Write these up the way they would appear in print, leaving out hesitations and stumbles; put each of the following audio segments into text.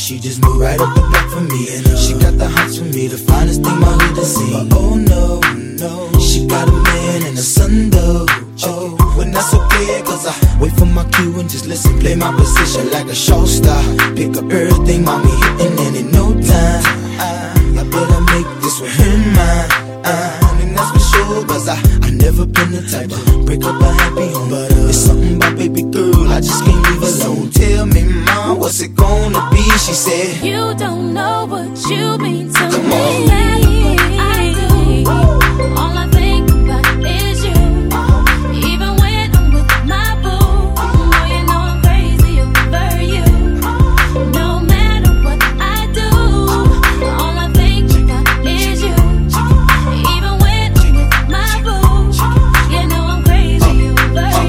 she just moved right up the block for me. And she got the hots for me, the finest thing my hood has seen. But oh no, no, she got a man and a son though. Oh, when that's okay, cause I wait for my cue and just listen, play my position like a show star. Pick up everything, mommy hitting, and in no time I better make this with him mine. And that's for sure, cause I never been the type to break up a happy home. But it's something about baby girl, I just can't leave alone. Tell me, mom, what's it gonna be? She said, you don't know what you mean to come me. On. I do. All I think about is you. Even when I'm with my boo, oh, you know I'm crazy over you. No matter what I do, all I think about is you. Even when I'm with my boo, you know I'm crazy over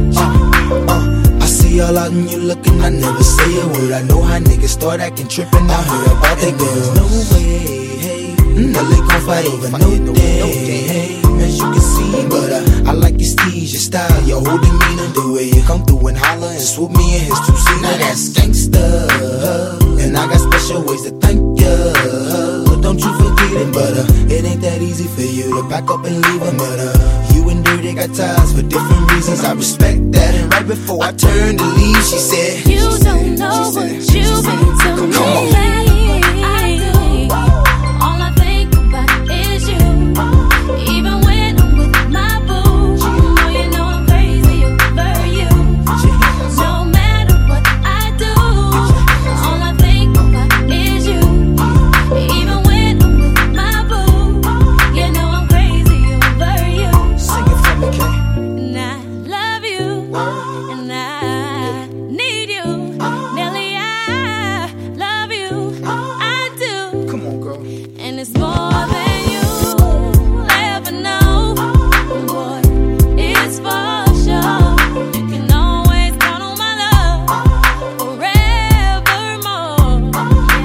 you. I see all out and you looking, I never say a word. I know how niggas start acting trippin'. I heard about that girl. No way, hey, no, they gon' fight over no day, hey, as you can see. But I like your steez, your style, your whole demeanor, the way you come through and holler and swoop me in his two-seater. Now that's gangsta, and I got special ways to thank ya. Don't you forget it, but it ain't that easy for you to back up and leave him. But you and Dirty got ties for different reasons. I respect that. And right before I turned to leave, she said, you don't know what you mean to me. Come on. I do. All I think about is you. Even when I'm with my boo, oh, you know I'm crazy over you. No matter what I do, all I think about is you. Even when I'm with my boo, you know I'm crazy over you. Sing it for me, Kay. And I love you, and I need you. Nelly, I love you, I do. Come on, girl. And it's more than you ever know. Boy, it's for sure. You can always count on my love forevermore.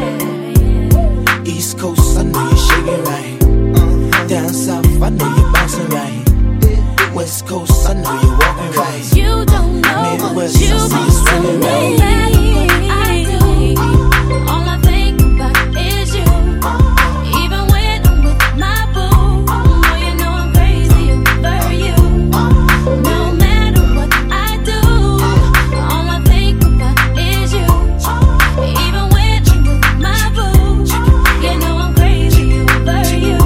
Yeah. East Coast, I know you're shaking right. Down South, I know you're bouncing right. West Coast, I know you're walking right. You don't know what Midwest, you I see you mean to swinging me. right. I do. All I think about is you. Even when I'm with my boo, oh, you know I'm crazy over you. No matter what I do, all I think about is you. Even when I'm with my boo, you know I'm crazy over you.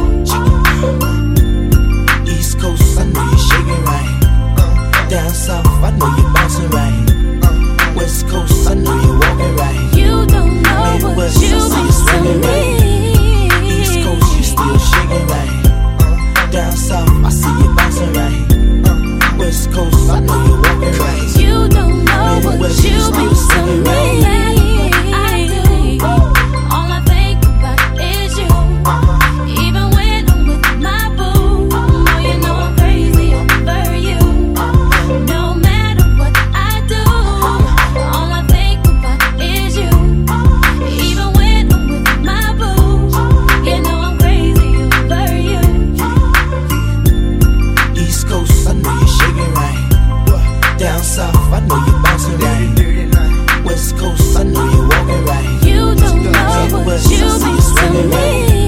East Coast, I know you're shaking right. Down South, I know you're bouncing right. West Coast, I know you're walking right. You don't know what Midwest, you I see you mean swinging to right. me. East Coast, you still shaking right. Down South, I see you bouncing right. West Coast, I know you're walking right. You don't know what Midwest, you still mean to swinging me. right. I do. All I think about is you. Even when I'm with my boo, oh, you know I'm crazy over you. No matter what I do, all I think about is you. Even when I'm with my boo, you know I'm crazy over you. East Coast, I know you're shaking right. Down South, I know you're bouncing right. West Coast, I know you're walking right. You don't know what Midwest, you I see mean you swinging to right. me.